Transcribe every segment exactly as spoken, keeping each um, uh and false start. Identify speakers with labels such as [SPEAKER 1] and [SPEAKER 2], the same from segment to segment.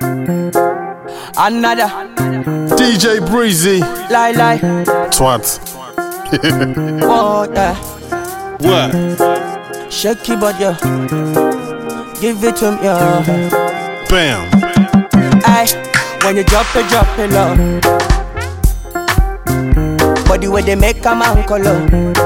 [SPEAKER 1] Another
[SPEAKER 2] D J Breezy.
[SPEAKER 1] Lie lie
[SPEAKER 2] Twat.
[SPEAKER 1] Water.
[SPEAKER 2] What?
[SPEAKER 1] Shake your body, yo. Give it to me, yo.
[SPEAKER 2] Bam.
[SPEAKER 1] Aye, when you drop it, drop it low. Body where they make a man color.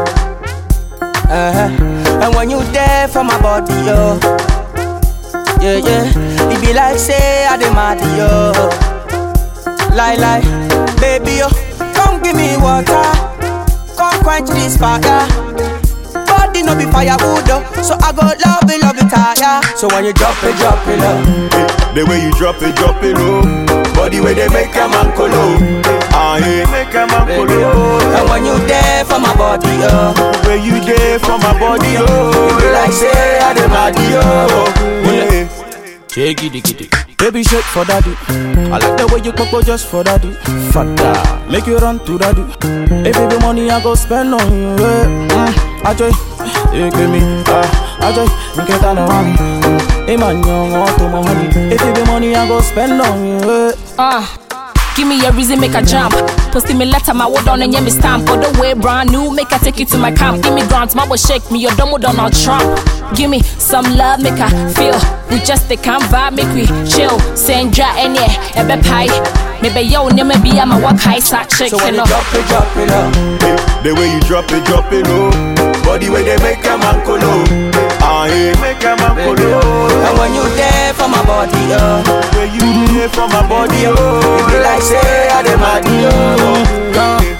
[SPEAKER 1] Uh-huh. And when you there for my body, yo. Yeah, yeah. It be like say I demand yo. Lie, lie, baby, yo. Come give me water. Come quench this fire. Body no be firewood, oh. So I go love it, love it, tire. So when you drop it, drop it low.
[SPEAKER 3] The way you drop it, drop it low. Body where they make a man colo. Ah, yeah, make a man colo.
[SPEAKER 1] And when you there for my body, yo.
[SPEAKER 3] Where you there for my body, oh.
[SPEAKER 1] You be like say I demand yo.
[SPEAKER 3] Yeah.
[SPEAKER 1] Shake it, get it. Baby shake for daddy. I like the way you coco just for daddy. Fatta, make you run to daddy. If it be money I go spend on you. Yeah. Mm, I joy, you give me. Ah, I joy, you get on around me. Hey man, young auto my honey. If it be money I go spend on you. Yeah.
[SPEAKER 4] Ah. Give me a reason, make a jump. Posting me letter, my word on and yeah, me stamp. For the way brand new, make I take you to my camp. Give me grants, my boy shake me, your domo Donald Trump. Give me some love, make I feel. We just they can't vibe, make we chill. Send dry and yeah, ebe pie. Maybe yo, never be I'm a walk high, sack shake.
[SPEAKER 1] So when you drop it, drop it low.
[SPEAKER 3] The way you drop it, drop it low. Body where they make a man colo. Ah, yeah, make a man colo.
[SPEAKER 1] And when you there for my body, yo.
[SPEAKER 3] Where you there for my body, oh.
[SPEAKER 1] You be like say I demand yo.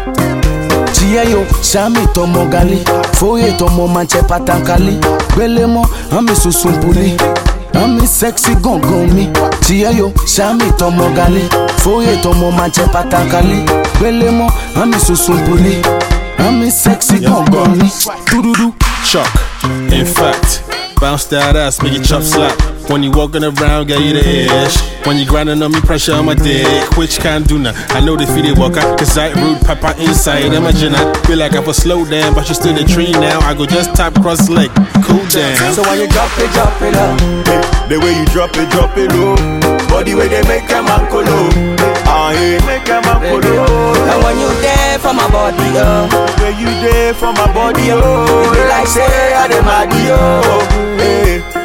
[SPEAKER 5] Tia yo, Shami tomo gali. Foye tomo manche patankali. Belemo, ami susumpuli. Ami sexy gongomi. Tia yo, Shami tomo gali. Foye tomo manche patankali. Belemo, ami susumpuli. Ami sexy gongomi. Tududu.
[SPEAKER 2] Chuck. In fact, bounce that ass, make it chop slap. When you walking around, get you the ish. When you grinding on me, pressure on my dick. Which can't do now? I know they feel it walker. Cause I rude papa inside. Imagine I feel like I was slow down, but you still the tree now. I go just tap cross leg, cool down.
[SPEAKER 1] So when you drop it, drop it low.
[SPEAKER 3] The way you drop it, drop it low. Body where they make a man colo. Ah, yeah, make a man colo.
[SPEAKER 1] And when you there for my body, yo.
[SPEAKER 3] Where you there for my body, oh.
[SPEAKER 1] You be like say I demand yo.
[SPEAKER 3] Hey.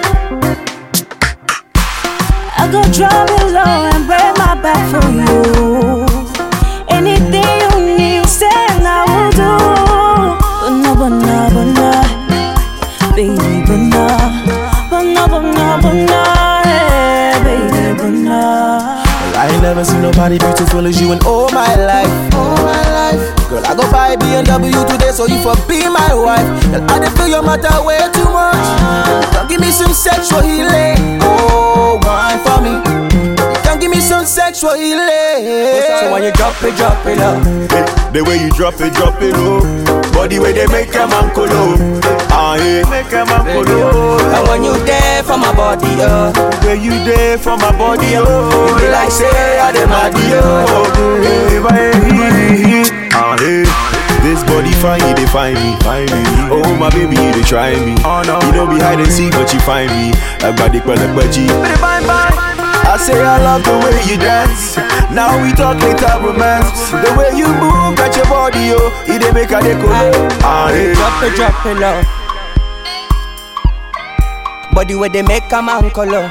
[SPEAKER 6] I go drop it low and break my back for you. Anything you need, say I will do. But no, but no, but no, baby, but no, but no, but no, but no, yeah, baby, but no.
[SPEAKER 5] I ain't never seen nobody beautiful as you in all my life, all my life. Girl, I go buy B M W today, so you for be my wife. Girl, I done feel your matter way too much. Come give me some sexual healing. Oh, wine for me. Come give me some sexual healing.
[SPEAKER 1] So when you drop it, drop it low.
[SPEAKER 3] The way you drop it, drop it low. Body where they make a man colo. Ah, yeah, make a man colo.
[SPEAKER 1] And when you there for my body, yo.
[SPEAKER 3] Where you there for my body, oh.
[SPEAKER 1] You be like say I demand yo.
[SPEAKER 3] Hey, bye. Ah, hey. This body fine, they find me, find me. Oh my baby, they try me. Oh no, you don't be hide and seek, but you find me. Like body, like budgie. I say I love the way you dance. Now we talk later romance. The way you move, got your body, oh, it dey make a deco. Ah, hey.
[SPEAKER 1] Drop it, drop it low. Body where they make a man color.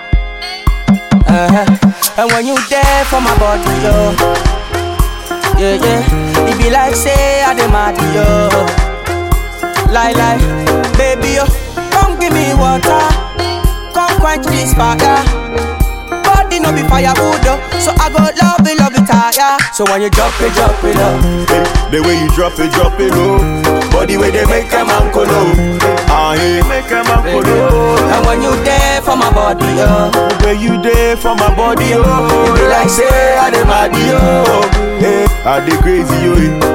[SPEAKER 1] Uh-huh. And when you there for my body, yo. Yeah, yeah. It be like say I demand yo. Lie, lie, baby, yo. Come give me water. Come quench this fire. Body no be firewood, oh. So I go love it, love it, tire. So when you drop it, drop it low.
[SPEAKER 3] The way you drop it, drop it low. Body where they make a man colo. Ah, yeah, make a man colo.
[SPEAKER 1] And when you there for my body, yo.
[SPEAKER 3] Where you there for my body, oh.
[SPEAKER 1] You be like say I demand yo.
[SPEAKER 3] Hey, I dey crazy, yo.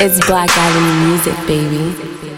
[SPEAKER 4] It's Black Avenue music, baby.